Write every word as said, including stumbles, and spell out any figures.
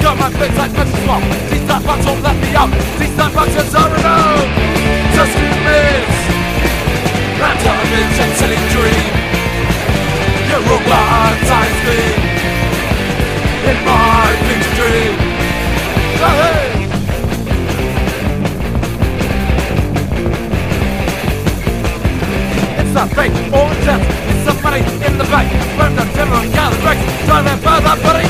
got my bits like Pepsi Swap. These that bucks won't let me out. These that bucks are sorry no. Just give me random image and silly dream. Your robot times me in my picture dream. Oh, hey. It's that fake or death. It's the money in the bank. Burn the timber and gather bricks. Drive that by that buddy.